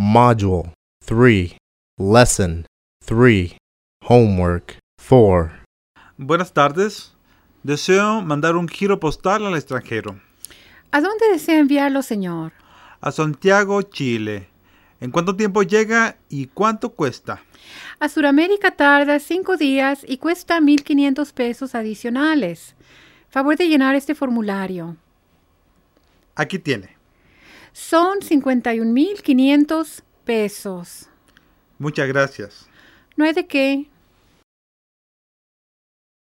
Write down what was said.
Module 3, Lesson 3, Homework 4. Buenas tardes. Deseo mandar un giro postal al extranjero. ¿A dónde desea enviarlo, señor? A Santiago, Chile. ¿En cuánto tiempo llega y cuánto cuesta? A Sudamérica tarda 5 días y cuesta 1,500 pesos adicionales. Favor de llenar este formulario. Aquí tiene. Son 51,500 pesos. Muchas gracias. No hay de qué.